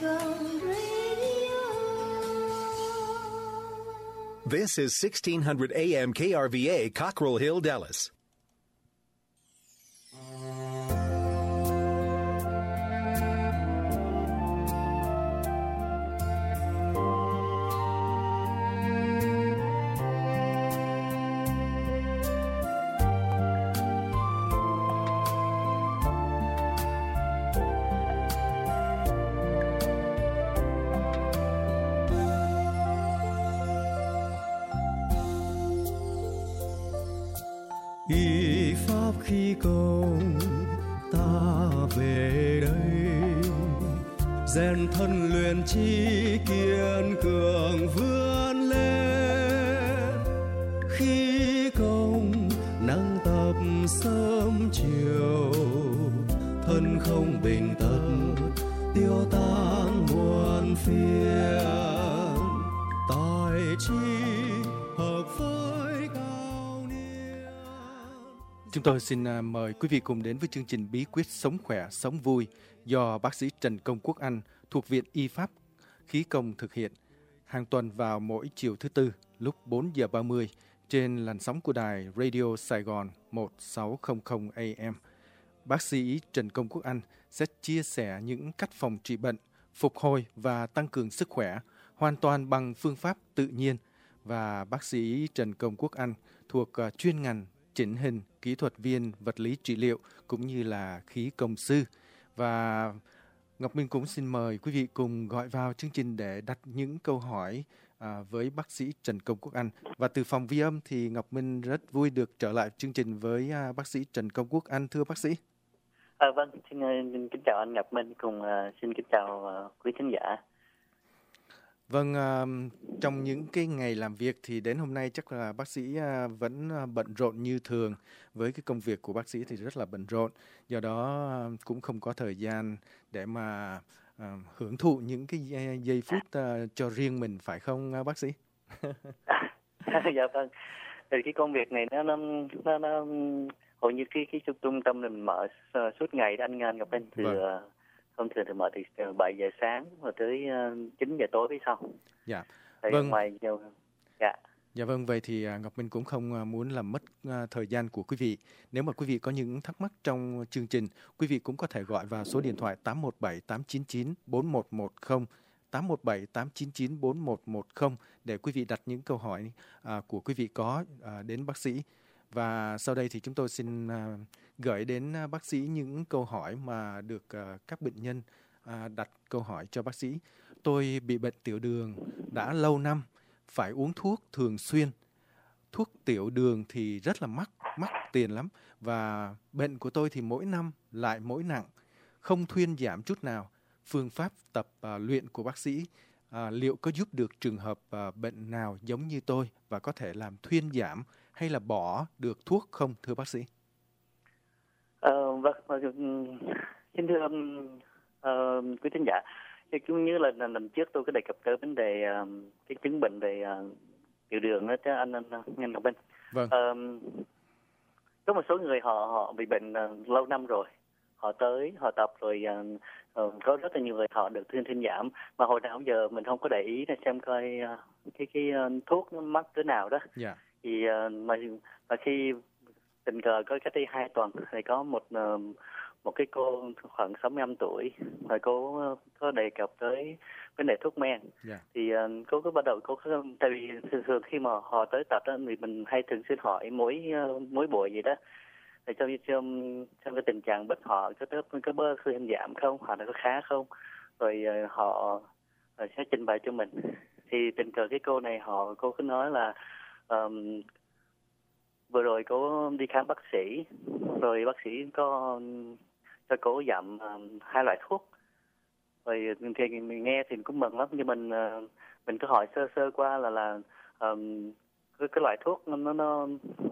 Gòn Radio. This is 1600 AM KRVA, Cockrell Hill, Dallas. Y pháp khi công ta về đây, rèn thân luyện trí kiên cường vươn lên. Khi công nắng tập sớm chiều, thân không bình tật tiêu tan muôn phiền. Tài trí hợp với cao niên. Chúng tôi xin mời quý vị cùng đến với chương trình Bí quyết sống khỏe, sống vui do bác sĩ Trần Công Quốc Anh thuộc Viện Y Pháp Khí Công thực hiện hàng tuần vào mỗi chiều thứ Tư lúc 4 giờ 30 trên làn sóng của đài Radio Sài Gòn 1600 AM. Bác sĩ Trần Công Quốc Anh sẽ chia sẻ những cách phòng trị bệnh, phục hồi và tăng cường sức khỏe hoàn toàn bằng phương pháp tự nhiên. Và bác sĩ Trần Công Quốc Anh thuộc chuyên ngành chỉnh hình, kỹ thuật viên vật lý trị liệu cũng như là khí công sư. Và Ngọc Minh cũng xin mời quý vị cùng gọi vào chương trình để đặt những câu hỏi với bác sĩ Trần Công Quốc Anh. Và từ phòng vi âm thì Ngọc Minh rất vui được trở lại chương trình với bác sĩ Trần Công Quốc Anh. Thưa bác sĩ. Vâng, xin kính chào anh Ngọc Minh cùng xin kính chào quý khán giả. Vâng, trong những cái ngày làm việc thì đến hôm nay chắc là bác sĩ vẫn bận rộn như thường. Với cái công việc của bác sĩ thì rất là bận rộn. Do đó cũng không có thời gian để mà hưởng thụ những cái giây phút cho riêng mình, phải không bác sĩ? Dạ vâng. Thì cái công việc này nó hầu như cái trung tâm này mình mở suốt ngày đó anh Ngọc Minh. Từ thông thường thì mở từ 7 giờ sáng và tới 9 giờ tối phía sau. Dạ. Vâng. Ngoài giờ, dạ. Dạ vâng, vậy thì Ngọc Minh cũng không muốn làm mất thời gian của quý vị. Nếu mà quý vị có những thắc mắc trong chương trình, quý vị cũng có thể gọi vào số điện thoại 817-899-4110, 817-899-4110 để quý vị đặt những câu hỏi của quý vị có đến bác sĩ. Và sau đây thì chúng tôi xin gửi đến bác sĩ những câu hỏi mà được các bệnh nhân đặt câu hỏi cho bác sĩ. Tôi bị bệnh tiểu đường đã lâu năm, phải uống thuốc thường xuyên. Thuốc tiểu đường thì rất là mắc tiền lắm. Và bệnh của tôi thì mỗi năm lại mỗi nặng, không thuyên giảm chút nào. Phương pháp tập luyện của bác sĩ liệu có giúp được trường hợp bệnh nào giống như tôi và có thể làm thuyên giảm hay là bỏ được thuốc không, thưa bác sĩ? Vâng, xin thưa quý khán giả, thì cũng như là lần trước tôi có đề cập tới vấn đề cái chứng bệnh về tiểu đường đó chứ anh Ngọc Minh. Vâng. Có một số người họ bị bệnh lâu năm rồi, họ tới họ tập rồi, có rất là nhiều người họ được thuyên giảm, mà hồi nào giờ mình không có để ý để xem coi cái thuốc nó mắc cỡ nào đó. Yeah. Thì mà khi tình cờ có cách đây 2 tuần thì có một cái cô khoảng 65 tuổi, rồi cô có đề cập tới vấn đề thuốc men. Yeah. Thì cô có bắt đầu tại vì thường khi mà họ tới tập đó, thì mình hay thường xuyên hỏi mỗi buổi gì đó để trong cái tình trạng bệnh họ có bớt thuyên giảm không, hoặc là có khá không, rồi họ sẽ trình bày cho mình. Thì tình cờ cái cô này cô cứ nói là vừa rồi cô đi khám bác sĩ, rồi bác sĩ có cho cô giảm 2 loại thuốc. Rồi thì mình nghe thì cũng mừng lắm, nhưng mình cứ hỏi sơ qua là cái loại thuốc nó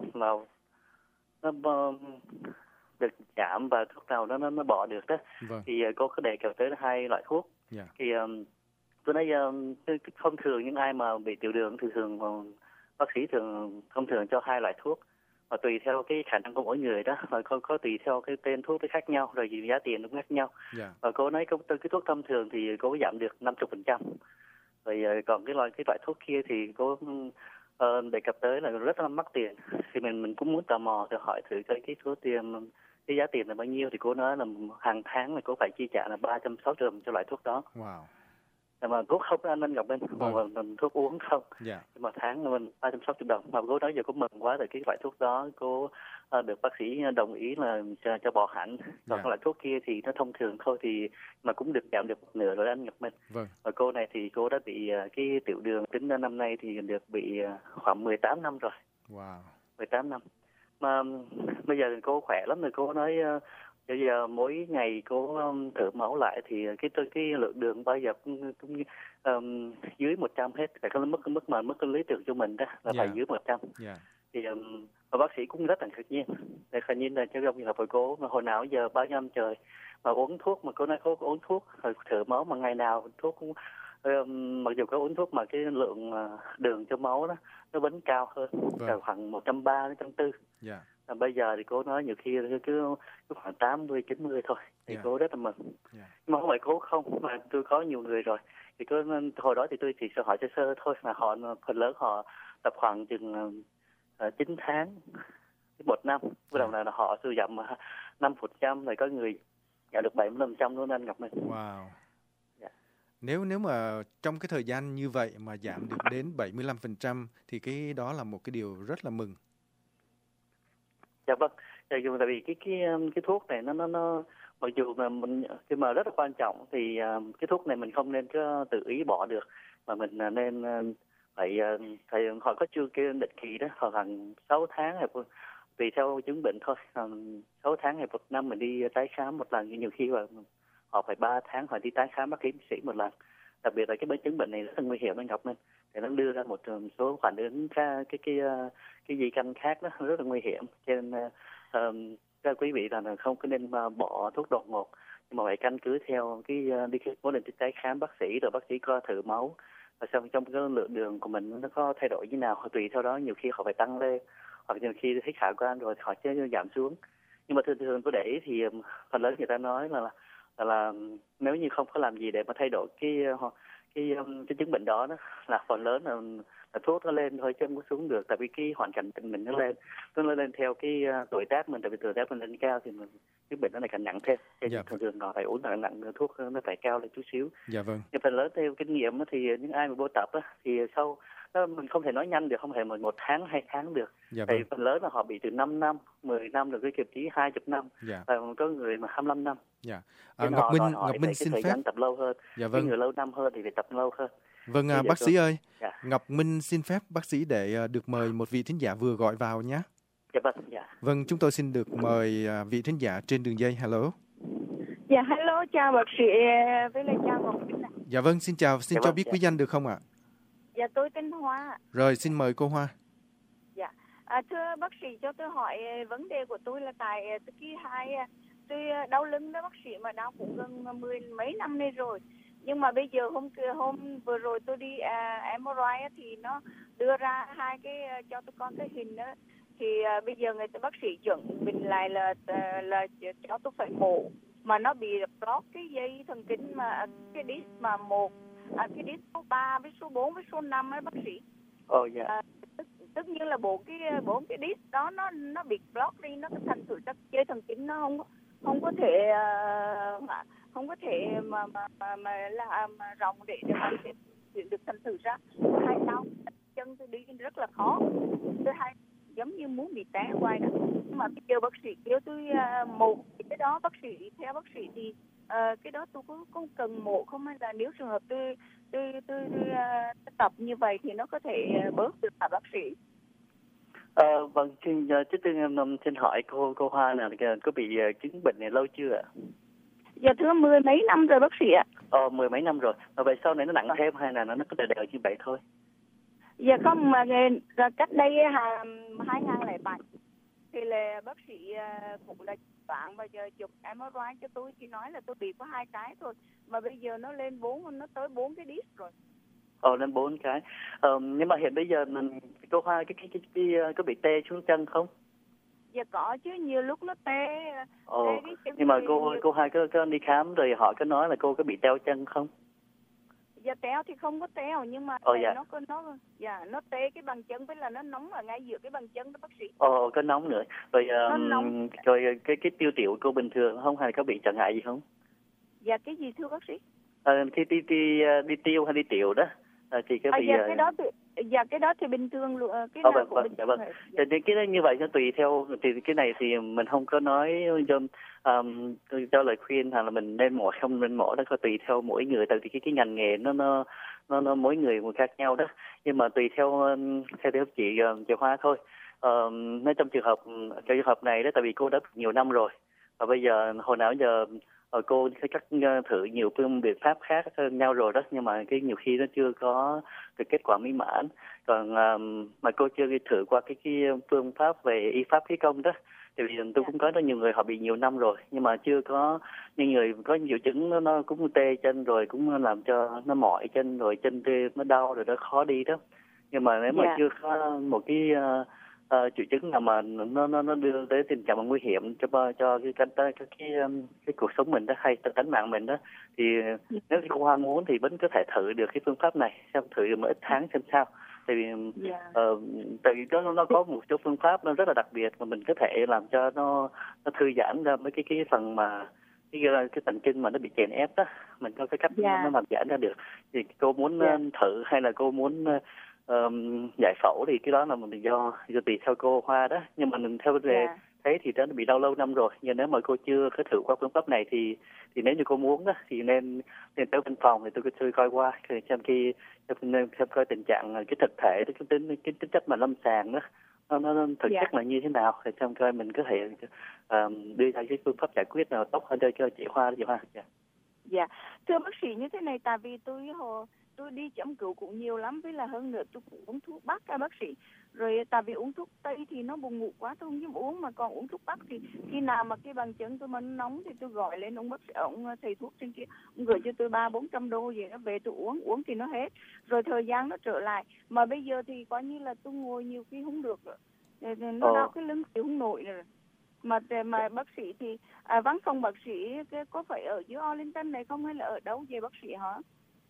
được giảm và thuốc nào nó bỏ được đó. Vâng. Thì cô có đề cập tới 2 loại thuốc. Yeah. Thì tôi nói thông thường những ai mà bị tiểu đường thì bác sĩ thông thường cho 2 loại thuốc. Và tùy theo cái khả năng của mỗi người đó, và có tùy theo cái tên thuốc nó khác nhau, rồi giá tiền cũng khác nhau. Và cô nói cái thuốc thông thường thì cô giảm được 50%. Rồi còn cái loại thuốc kia thì cô đề cập tới là rất là mắc tiền. Thì mình cũng muốn tò mò để hỏi thử cái số tiền, cái giá tiền là bao nhiêu. Thì cô nói là hàng tháng là cô phải chi trả là 360 đồng cho loại thuốc đó. Wow. Mà thuốc không anh Ngọc Minh, còn thuốc uống không. Nhưng mà tháng là mình 360 đồng. Mà cô nói giờ cô mừng quá, tại cái loại thuốc đó cô được bác sĩ đồng ý là cho bỏ hẳn. Còn loại thuốc kia thì nó thông thường thôi, thì mà cũng được giảm được một nửa rồi anh Ngọc Minh. Và cô này thì cô đã bị cái tiểu đường, tính ra năm nay thì được bị khoảng 18 năm rồi. 18 năm. Mà bây giờ cô khỏe lắm rồi. Cô nói bây giờ mỗi ngày cô thử máu lại thì cái lượng đường bao giờ cũng dưới 100 hết. Tại cái mức lý tưởng cho mình đó là phải dưới 100. Thì và bác sĩ cũng rất là ngạc nhiên. Khả nhiên là trong trường hợp của cô mà hồi nào giờ bao nhiêu năm trời mà uống thuốc, mà cô nói cô uống thuốc rồi thử máu mà ngày nào thuốc cũng mặc dù có uống thuốc mà cái lượng đường trong máu đó nó vẫn cao hơn, khoảng 130 đến 140. Bây giờ thì cô nói nhiều khi cứ khoảng 80, 90 thôi. Thì cô rất là mừng. Nhưng mà không phải cô không, mà tôi có nhiều người rồi. Thì hồi đó thì tôi chỉ hỏi sơ thôi, mà họ phần lớn họ tập khoảng chừng 9 tháng, 1 năm. Bắt đầu là họ suy giảm 5%, rồi có người giảm được 70% luôn anh Ngọc Minh. Wow. Nếu mà trong cái thời gian như vậy mà giảm được đến 75% thì cái đó là một cái điều rất là mừng. Dạ vâng. Tại vì cái thuốc này nó mặc dù mà nhưng mà rất là quan trọng, thì cái thuốc này mình không nên có tự ý bỏ được, mà mình nên phải họ có chương cái định kỳ đó, khoảng 6 tháng hay tùy theo chứng bệnh thôi. 6 tháng hay 1 năm mình đi tái khám một lần, nhiều khi là họ phải 3 tháng họ đi tái khám bác sĩ một lần. Đặc biệt là cái chứng bệnh này rất là nguy hiểm anh Ngọc Minh. Thì nó đưa ra một số phản ứng cái di căn khác, đó rất là nguy hiểm. Cho nên các quý vị là không có nên bỏ thuốc đột ngột, nhưng mà phải căn cứ theo đi mỗi lần đi tái khám bác sĩ, rồi bác sĩ coi thử máu, và xong trong cái lượng đường của mình nó có thay đổi như nào, tùy theo đó nhiều khi họ phải tăng lên, hoặc nhiều khi thấy khả quan rồi thì họ sẽ giảm xuống. Nhưng mà thường tôi để ý thì phần lớn người ta nói là nếu như không có làm gì để mà thay đổi cái chứng bệnh đó là phần lớn là thuốc nó lên thôi chứ không có xuống được. Tại vì cái hoàn cảnh tình mình nó lên theo cái tuổi tác mình. Tại vì tuổi tác mình lên cao thì cái bệnh nó lại càng nặng thêm. Thường họ phải uống nặng thuốc nó phải cao lên chút xíu. Nhưng phần lớn theo kinh nghiệm thì những ai mà vô tập thì sau đó mình không thể nói nhanh được, không thể 1 tháng 2 tháng được. Thì phần lớn là họ bị từ 5 năm, 10 năm, rồi cái kịp chí 20 năm, và có người mà 25 năm. Ngọc Minh xin phép tập lâu hơn. Cái người lâu năm hơn thì phải tập lâu hơn. Vâng, bác sĩ ơi, Ngọc Minh xin phép bác sĩ để được mời một vị thính giả vừa gọi vào nhé. Vâng, chúng tôi xin được mời vị thính giả trên đường dây. Hello. Dạ, hello, chào bác sĩ với lại chào Ngọc Minh. Dạ vâng, xin chào, xin cho biết quý danh được không ạ? Dạ, tôi tên Hoa. Rồi, xin mời cô Hoa. Dạ, thưa bác sĩ, cho tôi hỏi vấn đề của tôi là tại tôi đau lưng đó bác sĩ, mà đau cũng gần 10 mấy năm nay rồi. Nhưng mà bây giờ hôm vừa rồi tôi đi MRI thì nó đưa ra hai cái cho tôi con cái hình đó. Thì bây giờ người ta bác sĩ chuẩn mình lại là cho tôi phải mổ, mà nó bị block cái dây thần kinh mà cái disc mà cái disc số 3 với số 4 với số 5 ấy bác sĩ. Tất nhiên là bốn cái disc đó nó bị block đi, nó thành thử ra dây thần kinh nó không có thể mà rộng để mà được thành thử ra hai đau chân tôi đi rất là khó, tôi hay giống như muốn bị té hoài đó. Nhưng mà bây giờ bác sĩ kêu tôi mổ cái đó, bác sĩ theo bác sĩ thì cái đó tôi có cần mổ không, hay là nếu trường hợp tôi tập như vậy thì nó có thể bớt được hả bác sĩ? Vâng, trước tiên xin hỏi cô Hoa là có bị chứng bệnh này lâu chưa ạ? Dạ thưa 10 mấy năm rồi bác sĩ ạ. 10 mấy năm rồi. Và vậy sau này nó nặng thêm hay là nó cứ đều như vậy thôi? Dạ không, mà cách đây 2007 thì là bác sĩ cũng là bạn và giờ chụp MRI cho tôi thì nói là tôi bị có 2 cái thôi, mà bây giờ nó lên 4, nó tới 4 cái disc rồi. Lên 4 cái. Nhưng mà hiện bây giờ cô Hoa cái có bị tê xuống chân không? Dạ có chứ, nhiều lúc nó tê. Nhưng mà cô hai có đi khám rồi họ có nói là cô có bị teo chân không? Dạ teo thì không có teo, nhưng mà nó tê cái bàn chân, với là nó nóng ở ngay giữa cái bàn chân đó bác sĩ. Có nóng nữa. Rồi rồi cái tiêu tiểu cô bình thường không, hay có bị trở ngại gì không? Dạ cái gì thưa bác sĩ? Khi đi tiêu hay đi tiểu đó thì cái bị cái đó thì bình thường luôn. Cái nào cũng bình thường. Thì cái đó như vậy nó tùy theo, thì cái này thì mình không có nói cho lời khuyên là mình nên mổ không nên mổ, đó có tùy theo mỗi người, tại vì cái ngành nghề nó mỗi người một khác nhau đó. Nhưng mà tùy theo chị Hoa thôi. Nói trong trường hợp này đó, tại vì cô đã nhiều năm rồi, và bây giờ hồi nào giờ cô chắc thử nhiều biện pháp khác hơn nhau rồi đó, nhưng mà cái nhiều khi nó chưa có được kết quả mỹ mãn. Còn mà cô chưa thử qua cái phương pháp về y pháp khí công đó, tại vì tôi cũng có nhiều người họ bị nhiều năm rồi, nhưng mà chưa có những người có triệu chứng nó cũng tê chân, rồi cũng làm cho nó mỏi chân, rồi chân tê nó đau, rồi nó khó đi đó. Nhưng mà nếu mà chưa có một cái triệu chứng nào mà nó đưa tới tình trạng nguy hiểm cho cái cuộc sống mình đó, hay tính mạng mình đó, thì nếu cô Hoa muốn thì vẫn có thể thử được cái phương pháp này, xem thử được một ít tháng xem sao. Tại vì nó có một số phương pháp nó rất là đặc biệt mà mình có thể làm cho nó thư giãn ra mấy cái phần mà cái thần kinh mà nó bị chèn ép đó, mình có cái cách nó làm giãn ra được. Thì cô muốn thử hay là cô muốn giải phẫu thì cái đó là mình do tùy theo cô Hoa đó. Nhưng mà mình theo về thấy thì nó bị đau lâu năm rồi, nhưng nếu mà cô chưa có thử qua phương pháp này thì nếu như cô muốn đó thì nên tới văn phòng thì tôi có coi qua xem coi tình trạng cái thực thể, cái tính chất mà lâm sàng đó nó thực chất là như thế nào, thì xem coi mình có thể đưa ra cái phương pháp giải quyết nào tốt hơn cho chị Hoa. Dạ, thưa bác sĩ như thế này, tại vì tôi đi châm cứu cũng nhiều lắm, với là hơn nữa tôi cũng uống thuốc Bắc các bác sĩ. Rồi tại vì uống thuốc Tây thì nó buồn ngủ quá, tôi không dám uống, mà còn uống thuốc Bắc thì khi nào mà cái bàn chân tôi mà nóng thì tôi gọi lên ông bác sĩ, ông thầy thuốc trên kia, ông gửi cho tôi 300-400 đô gì đó về, tôi uống thì nó hết. Rồi thời gian nó trở lại, mà bây giờ thì coi như là tôi ngồi nhiều khi không được rồi. Nó đau cái lưng chịu không nổi rồi. Mà bác sĩ thì văn phòng bác sĩ có phải ở dưới Arlington này không, hay là ở đâu về bác sĩ hả?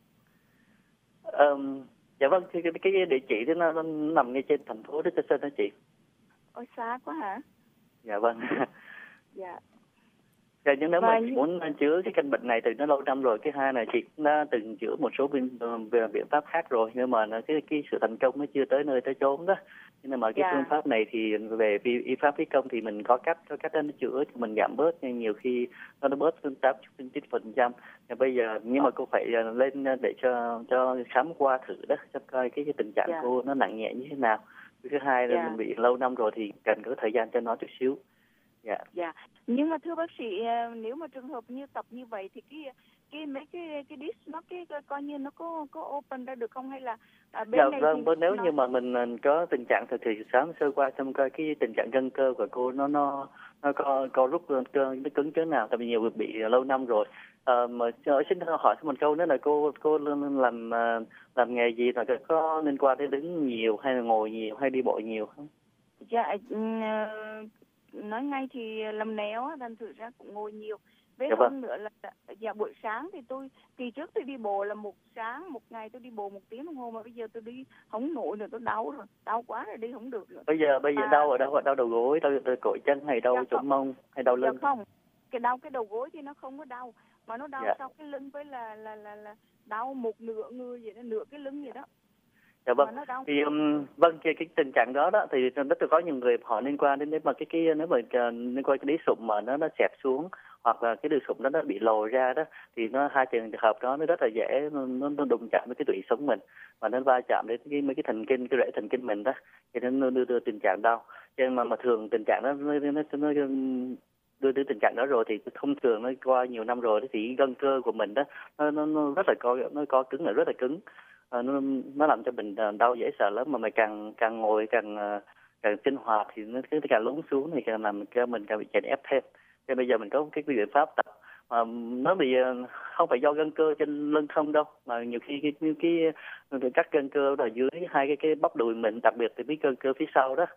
Dạ vâng, cái địa chỉ đó nó nằm ngay trên thành phố Richardson đó chị. Ôi xa quá hả? Dạ vâng. Dạ. Nhưng nếu mà chị muốn chữa cái căn bệnh này từ nó lâu năm rồi, cái hai này chị đã từng chữa một số biện pháp khác rồi, nhưng mà cái sự thành công nó chưa tới nơi tới chốn đó. Nhưng mà cái phương pháp này thì về y pháp khí công thì mình có cách nó chữa cho mình giảm bớt, nhưng nhiều khi nó bớt 8-9%. Bây giờ nhưng mà cô phải lên để cho khám qua thử đó, cho coi cái tình trạng cô nó nặng nhẹ như thế nào. Thứ hai là mình bị lâu năm rồi thì cần có thời gian cho nó chút xíu. Dạ. Nhưng mà thưa bác sĩ, nếu mà trường hợp như tập như vậy thì mấy cái disc nó coi như nó có open ra được không, hay là bên này thì nếu như mà mình có tình trạng thì sáng sơ qua xem coi cái tình trạng gân cơ của cô nó có rút cơ nó cứng chỗ nào, tại vì nhiều người bị lâu năm rồi. Mà xin hỏi một câu nữa là cô làm nghề gì, là có liên quan đến đứng nhiều hay là ngồi nhiều hay đi bộ nhiều không? Dạ, nói ngay thì làm néo thành thử ra cũng ngồi nhiều. Với hơn nữa là buổi sáng thì kỳ trước tôi đi bộ là một ngày tôi đi bộ 1 tiếng đồng hồ, mà bây giờ tôi đi không nổi nữa, tôi đau quá rồi, đi không được nữa. Bây giờ đau ở đâu? Đau đầu gối, đau cổ chân hay đau chỗ mông hay đau lưng? Không, cái đầu gối thì nó không có đau, mà nó đau sau cái lưng, với là đau một nửa người vậy đó, nửa cái lưng vậy đó. Dạ vâng. Thì cái tình trạng đó thì rất là có nhiều người họ liên quan đến nếu mà liên quan cái đế sụn mà nó xẹp xuống, hoặc là cái đường sụn nó bị lồi ra đó, thì hai trường hợp đó nó rất là dễ nó đụng chạm với cái tủy sống mình, và nó va chạm đến mấy cái thần kinh, cái rễ thần kinh mình đó, thì nó đưa tình trạng đau. Cho nên mà thường tình trạng đó nó đưa đến tình trạng đó rồi thì thông thường nó qua nhiều năm rồi thì gân cơ của mình đó nó rất là co cứng, là rất là cứng. Nó làm cho mình đau dễ sợ lắm, mà mày càng ngồi càng sinh hoạt thì nó cứ càng lún xuống, thì càng làm cho mình càng bị chèn ép thêm. Thế bây giờ mình có cái biện pháp tập mà nó bị không phải do gân cơ trên lưng không đâu, mà nhiều khi các gân cơ ở dưới hai cái bắp đùi mình, đặc biệt thì cái gân cơ phía sau đó,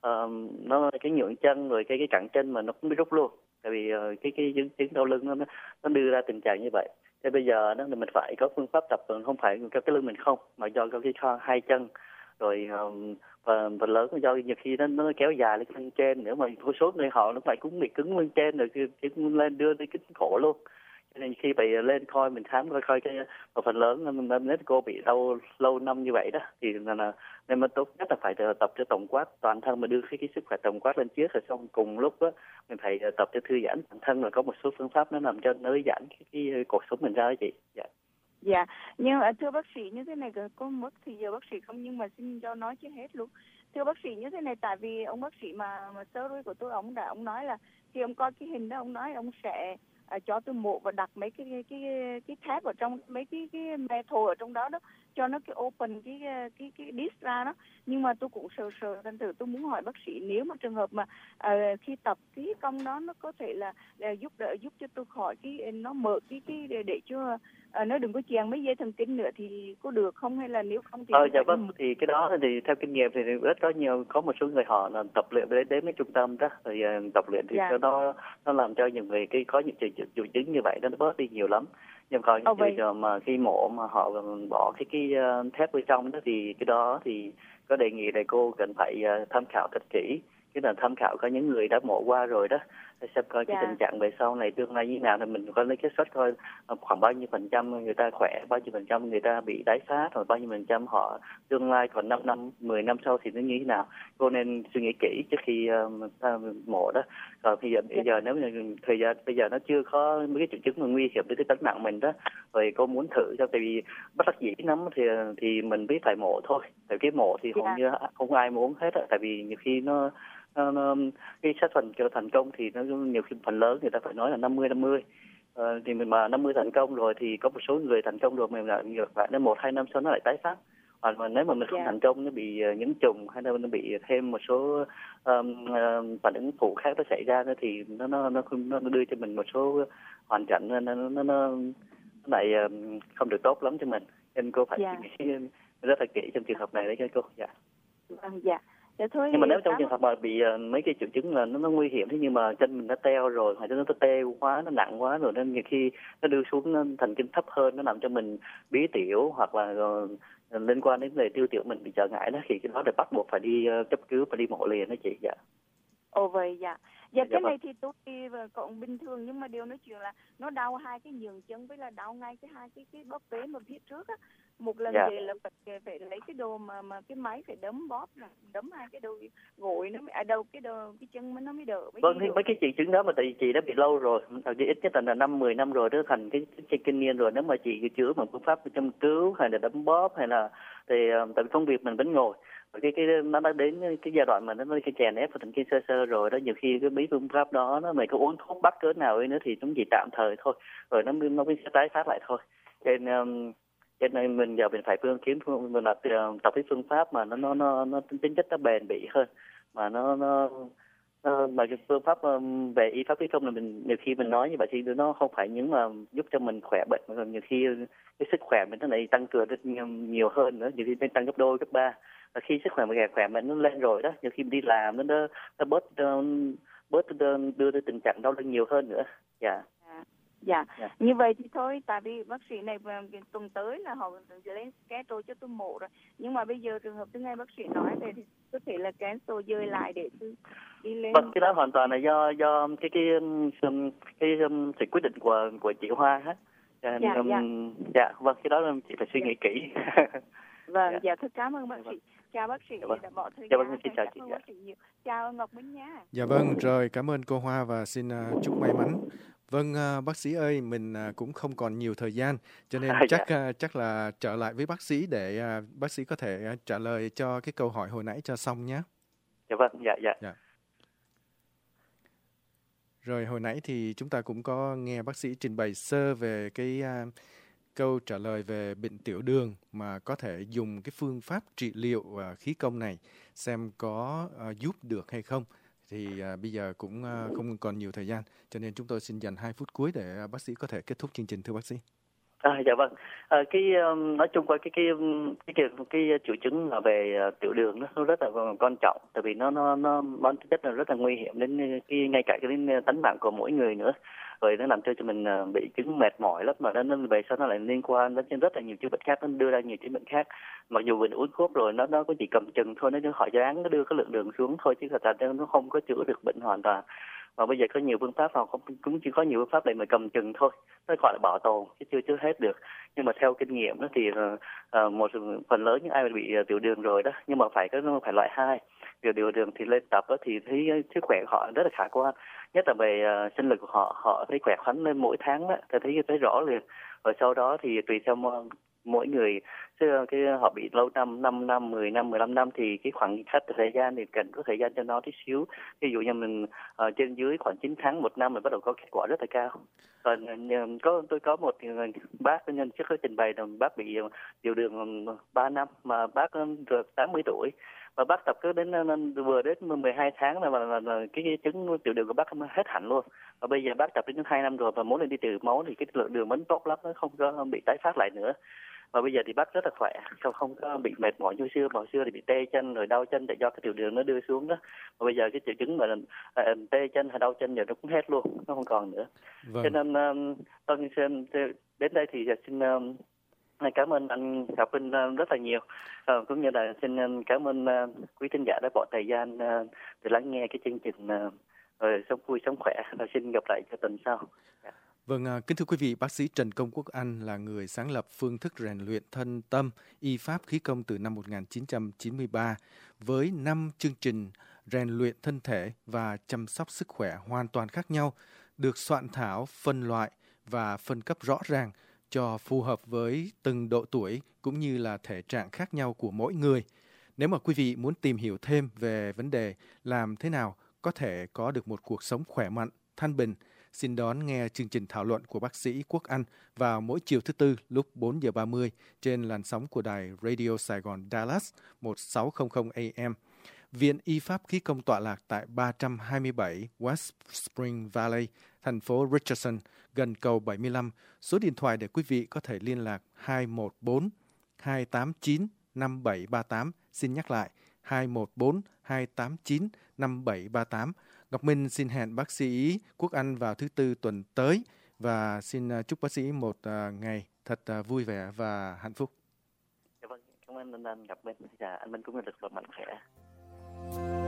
nó cái nhũn chân rồi cái cẳng chân mà nó cũng bị rút luôn. Tại vì cái chứng đau lưng nó đưa ra tình trạng như vậy. Thế bây giờ đó là mình phải có phương pháp tập, không phải cái lưng mình không, mà do cái hai chân rồi phần lớn do nhiều khi nó kéo dài lên chân trên nữa, mà một số người họ nó phải cũng bị cứng lên trên rồi cũng lên đưa đến cái cổ luôn. Cho nên khi phải lên coi mình khám coi cái phần lớn nếu cô bị đau lâu năm như vậy đó thì là nên mà tốt nhất là phải tập cho tổng quát toàn thân, mà đưa cái sức khỏe tổng quát lên trước, rồi xong cùng lúc đó mình phải tập cho thư giãn toàn thân, rồi có một số phương pháp nó làm cho nới giãn cái cột sống mình ra đó chị. Dạ. Dạ, nhưng thưa bác sĩ như thế này, có mất thì giờ bác sĩ không, nhưng mà xin cho nói chưa hết luôn. Thưa bác sĩ như thế này, tại vì ông bác sĩ mà sơ đuôi của tôi, ông nói là khi ông coi cái hình đó, ông nói ông sẽ cho tôi mổ và đặt mấy cái thép ở trong, mấy cái metal ở trong đó cho nó cái open cái disc ra đó. Nhưng mà tôi cũng sợ thành thử tôi muốn hỏi bác sĩ, nếu mà trường hợp mà khi tập cái công đó nó có thể là giúp cho tôi khỏi cái nó mở cái để cho nó đừng có chèn mấy dây thần kinh nữa thì có được không, hay là nếu không thì dạ vâng, thì cái đó thì theo kinh nghiệm thì rất có một số người họ là tập luyện đến mấy trung tâm đó, rồi tập luyện thì nó làm cho những người có những triệu chứng như vậy nó bớt đi nhiều lắm. Nhưng còn những người mà khi mổ mà họ bỏ cái thép bên trong đó thì cái đó thì có đề nghị thầy cô cần phải tham khảo thật kỹ, cái là tham khảo có những người đã mổ qua rồi đó, xem coi cái tình trạng về sau này tương lai như nào, thì mình có lấy cái suất coi khoảng bao nhiêu phần trăm người ta khỏe, bao nhiêu phần trăm người ta bị tái phát, rồi bao nhiêu phần trăm họ tương lai còn 5 năm 10 năm sau thì nó như thế nào. Cô nên suy nghĩ kỹ trước khi mổ đó. Còn bây giờ nếu như thời gian bây giờ nó chưa có mấy cái triệu chứng mà nguy hiểm đến cái tính mạng mình đó, rồi cô muốn thử cho, tại vì bất đắc dĩ lắm thì mình biết phải mổ thôi. Tại cái mổ thì hầu như không ai muốn hết á, tại vì nhiều khi nó cái xác phần thành công thì nó nhiều khi phần lớn người ta phải nói là 50-50. Thì mình mà 50 thành công rồi thì có một số người thành công rồi mình lại ngược lại đến 1-2 năm sau nó lại tái phát. Hoặc mà nếu mà mình không thành công, nó bị nhiễm trùng hay là nó bị thêm một số phản ứng phụ khác nó xảy ra nữa, thì nó đưa cho mình một số hoàn cảnh nó lại không được tốt lắm cho mình. Nên cô phải suy nghĩ rất là kỹ trong trường hợp này đấy cho cô. Dạ. Vâng, dạ. Thôi, nhưng mà nếu trong trường hợp mà bị mấy cái triệu chứng là nó nguy hiểm, thế nhưng mà chân mình nó teo rồi, hoặc nó tê quá, nó nặng quá rồi, nên nhiều khi nó đưa xuống thần kinh thấp hơn, nó làm cho mình bí tiểu, hoặc là liên quan đến về tiêu tiểu mình bị trở ngại đó, thì cái đó để bắt buộc phải đi cấp cứu, phải đi mổ liền đó chị. Dạ. Ồ vậy dạ. Dạ cái này thì tôi cũng bình thường, nhưng mà điều nói chuyện là nó đau hai cái nhường chân với là đau ngay cái hai cái bóp phế mà phía trước á. Một lần về là phải lấy cái đồ mà cái máy phải đấm hai cái đầu gối nó cái chân nó mới đỡ. Vâng, mấy cái triệu chứng đó mà tại vì chị đã bị lâu rồi, ít nhất là 5-10 năm rồi, đó thành cái kinh niên rồi. Nếu mà chị chữa bằng phương pháp châm cứu hay là đấm bóp hay là thì tại vì công việc mình vẫn ngồi, cái nó đã đến cái giai đoạn mà nó cái chèn ép vào thần kinh sơ rồi đó, nhiều khi cái mấy phương pháp đó nó mày có uống thuốc bắc cỡ nào ấy nữa thì chúng chỉ tạm thời thôi, rồi nó mới sẽ tái phát lại thôi. Cho nên mình giờ mình phải kiếm mình là tập cái phương pháp mà nó tính chất nó bền bỉ hơn, mà mà cái phương pháp về y pháp khí công là mình nhiều khi mình nói như vậy thì nó không phải những mà giúp cho mình khỏe bệnh, mà nhiều khi cái sức khỏe mình nó lại tăng cường rất nhiều hơn nữa, nhiều khi nên tăng gấp đôi gấp ba. Và khi sức khỏe mình nó lên rồi đó, nhiều khi mình đi làm nó bớt đưa tới tình trạng đau lưng nhiều hơn nữa. Dạ. Như vậy thì thôi, tại vì bác sĩ này tuần tới là họ lên schedule cho tôi mổ rồi. Nhưng mà bây giờ trường hợp thứ ngay bác sĩ nói về thì có thể là cancel dời lại để tôi đi lên. Vâng, cái đó hoàn toàn là do cái sự quyết định của chị Hoa hết. Vâng, cái đó chị phải suy nghĩ kỹ. Vâng, thôi cảm ơn bác sĩ. Chào bác sĩ đã bỏ thời gian. Xin chào chị. Chào Ngọc Minh nha. Dạ vâng, rồi cảm ơn cô Hoa và xin chúc may mắn. Vâng, bác sĩ ơi, mình cũng không còn nhiều thời gian, cho nên chắc là trở lại với bác sĩ để bác sĩ có thể trả lời cho cái câu hỏi hồi nãy cho xong nhé. Dạ vâng, dạ. Rồi hồi nãy thì chúng ta cũng có nghe bác sĩ trình bày sơ về cái câu trả lời về bệnh tiểu đường mà có thể dùng cái phương pháp trị liệu khí công này xem có giúp được hay không. Thì bây giờ cũng không còn nhiều thời gian, cho nên chúng tôi xin dành 2 phút cuối để bác sĩ có thể kết thúc chương trình, thưa bác sĩ. Dạ vâng. Nói chung qua cái triệu chứng là về tiểu đường nó rất là quan trọng, tại vì nó mang tính chất là rất là nguy hiểm đến ngay cả đến tính mạng của mỗi người nữa. Rồi nó làm cho mình bị chứng mệt mỏi lắm, mà nó về sau nó lại liên quan đến rất là nhiều chứng bệnh khác, nó đưa ra nhiều chứng bệnh khác. Mặc dù mình uống thuốc rồi nó có chỉ cầm chừng thôi, nó họ dáng nó đưa cái lượng đường xuống thôi, chứ thật ra nó không có chữa được bệnh hoàn toàn. Và bây giờ có nhiều phương pháp, họ cũng chỉ có nhiều phương pháp để mà cầm chừng thôi, nó gọi là bảo tồn chứ chưa hết được. Nhưng mà theo kinh nghiệm đó thì một phần lớn những ai bị tiểu đường rồi đó, nhưng mà phải loại 2. Tiểu đường thì lên tập đó thì thấy sức khỏe của họ rất là khả quan, nhất là về sinh lực của họ thấy khỏe khoắn lên mỗi tháng đó, thấy rõ liền. Và sau đó thì tùy theo mỗi người, họ bị lâu 5 năm, 10 năm, 15 năm thì cái khoảng cách thời gian thì cần có thời gian cho nó tí xíu. Ví dụ như mình trên dưới khoảng 9 tháng, 1 năm mình bắt đầu có kết quả rất là cao. Còn tôi có một bác nhân trước có trình bày là bác bị tiểu đường 3 năm mà bác được 80 tuổi. Và bác tập cứ vừa đến 12 tháng là cái chứng tiểu đường của bác hết hẳn luôn. Và bây giờ bác tập đến 2 năm rồi và muốn lên đi trừ máu thì cái lượng đường vẫn tốt lắm, nó không có bị tái phát lại nữa. Và bây giờ thì bác rất là khỏe, không có bị mệt mỏi như xưa. Hồi xưa thì bị tê chân rồi đau chân tại do cái tiểu đường nó đưa xuống đó. Và bây giờ cái triệu chứng mà tê chân hay đau chân giờ nó cũng hết luôn, nó không còn nữa. Vâng. Cho nên tôi đến đây thì xin cảm ơn anh Ngọc Vinh rất là nhiều, cũng như là xin cảm ơn quý thính giả đã bỏ thời gian để lắng nghe cái chương trình Sống Vui Sống Khỏe. Và xin gặp lại cho tuần sau. Vâng, kính thưa quý vị, bác sĩ Trần Công Quốc Anh là người sáng lập phương thức rèn luyện thân tâm y pháp khí công từ năm 1993 với 5 chương trình rèn luyện thân thể và chăm sóc sức khỏe hoàn toàn khác nhau, được soạn thảo, phân loại và phân cấp rõ ràng cho phù hợp với từng độ tuổi cũng như là thể trạng khác nhau của mỗi người. Nếu mà quý vị muốn tìm hiểu thêm về vấn đề làm thế nào có thể có được một cuộc sống khỏe mạnh, thanh bình, xin đón nghe chương trình thảo luận của bác sĩ Quốc Anh vào mỗi chiều thứ Tư lúc 4 giờ 30 trên làn sóng của đài Radio Sài Gòn Dallas 1600 AM. Viện Y pháp khí công tọa lạc tại 327 West Spring Valley, thành phố Richardson, gần cầu 75. Số điện thoại để quý vị có thể liên lạc 214 289 5738. Xin nhắc lại 214 289 5738. Ngọc Minh xin hẹn bác sĩ Quốc Anh vào thứ Tư tuần tới và xin chúc bác sĩ một ngày thật vui vẻ và hạnh phúc. Dạ vâng, cảm ơn anh Ngọc Minh. Dạ, anh Minh cũng được mạnh khỏe.